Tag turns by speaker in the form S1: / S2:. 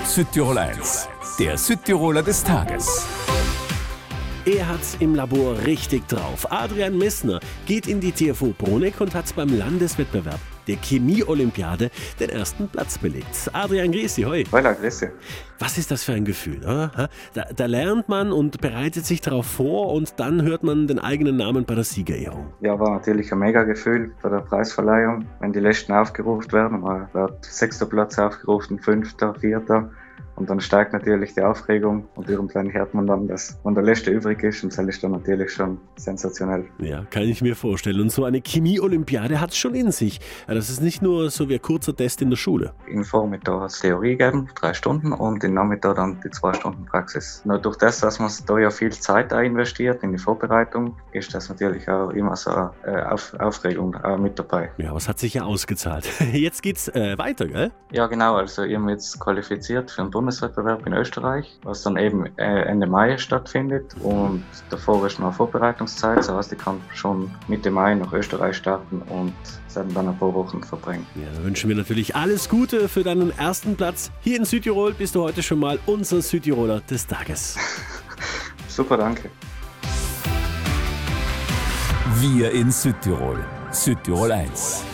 S1: Südtirol 1, der Südtiroler des Tages.
S2: Er hat's im Labor richtig drauf. Adrian Messner geht in die TFO Bruneck und hat beim Landeswettbewerb der Chemie-Olympiade den ersten Platz belegt. Adrian, grüß dich, hoi.
S3: Hola, grüß dich.
S2: Was ist das für ein Gefühl, oder? Da lernt man und bereitet sich darauf vor und dann hört man den eigenen Namen bei der Siegerehrung.
S3: Ja, war natürlich ein mega Gefühl bei der Preisverleihung, wenn die Listen aufgerufen werden. Man wird 6. Platz aufgerufen, 5., 4. Und dann steigt natürlich die Aufregung und irgendwann hört man dann, dass man der Letzte übrig ist und das ist dann natürlich schon sensationell.
S2: Ja, kann ich mir vorstellen. Und so eine Chemie-Olympiade hat es schon in sich. Das ist nicht nur so wie ein kurzer Test in der Schule.
S3: Im Vormittag hat es Theorie gegeben, 3 Stunden, und im Nachmittag dann die 2 Stunden Praxis. Nur durch das, dass man da ja viel Zeit investiert in die Vorbereitung, ist das natürlich auch immer so eine Aufregung mit dabei.
S2: Ja, aber es hat sich ja ausgezahlt. Jetzt geht's weiter, gell?
S3: Ja, genau. Also ich habe mich jetzt qualifiziert für einen Bundeswettbewerb in Österreich, was dann eben Ende Mai stattfindet, und davor ist noch Vorbereitungszeit, das heißt, ich kann schon Mitte Mai nach Österreich starten und es werden dann ein paar Wochen verbringen.
S2: Ja, dann wünschen wir natürlich alles Gute für deinen ersten Platz. Hier in Südtirol bist du heute schon mal unser Südtiroler des Tages.
S3: Super, danke.
S1: Wir in Südtirol. Südtirol 1.